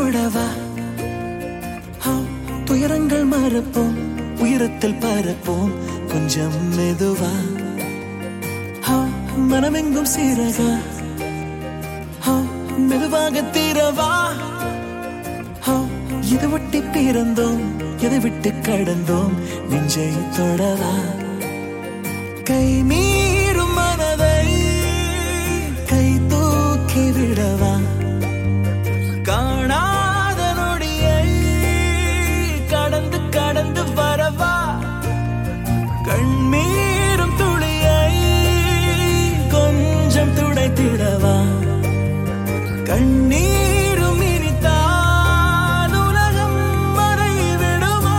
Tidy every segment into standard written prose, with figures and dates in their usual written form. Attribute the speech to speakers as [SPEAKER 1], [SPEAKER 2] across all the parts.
[SPEAKER 1] தொடவா துயரங்கள் மறப்போம் உயரத்தில் பரப்போம் கொஞ்சம் மெதுவா மனமெங்கும் சீரகா மெதுவாக தீரவா இது ஒட்டி பிறந்தோம் எதை விட்டு கடந்தோம் நெஞ்சை தொடவா கை மீறும் மனதை கை தூக்கி விடவா காணாத நொடியை கடந்து கடந்து வரவா கண்ணீரும் துளியை கொஞ்சம் துடைத்திடவா கண்ணீரும் இனித்தான் உலகம் மறைவிடுமா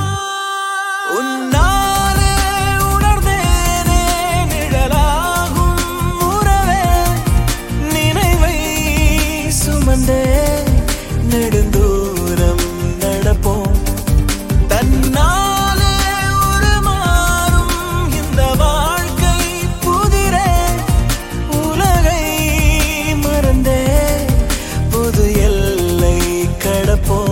[SPEAKER 1] உன்னாலே உணர்ந்தேனே நிழலாகும் உறவே நினைவை சுமந்தே நெடுந்தூரம் நடப்போம் தன்னாலே உருமாறும் இந்த வாழ்க்கை புதிரே உலகை மறந்தே புது எல்லை கடப்போம்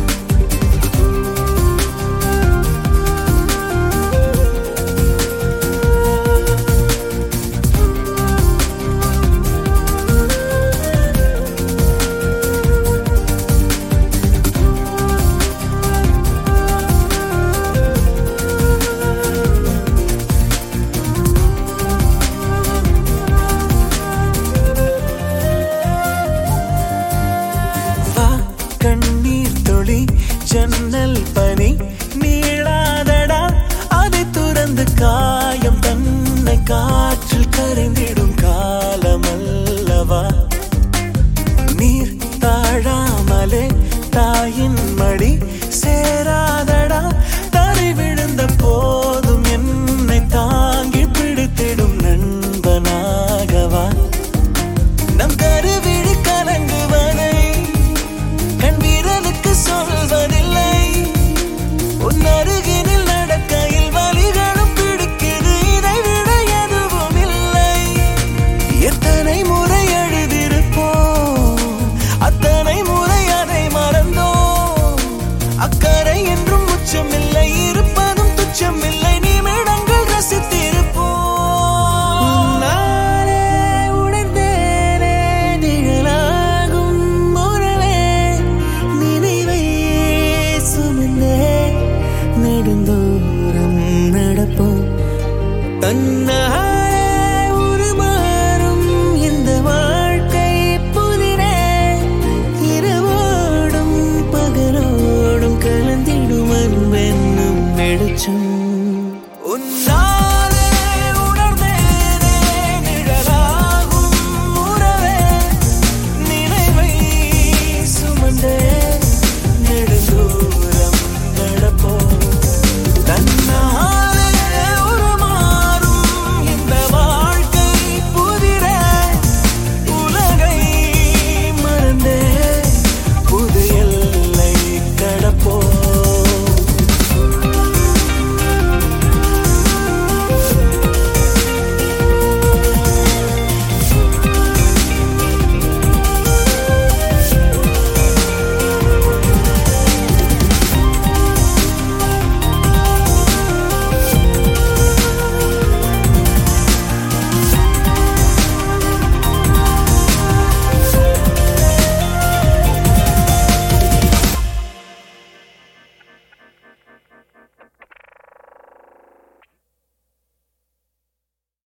[SPEAKER 1] ஜன்னல் பனி நீளாதடா அதை துறந்து காயம் தன்னை காற்றில் கரைந்திடும் காலமல்லவா நீர் தாழாமலே தாயின் மடி சேராதடா தரை விழுந்த போது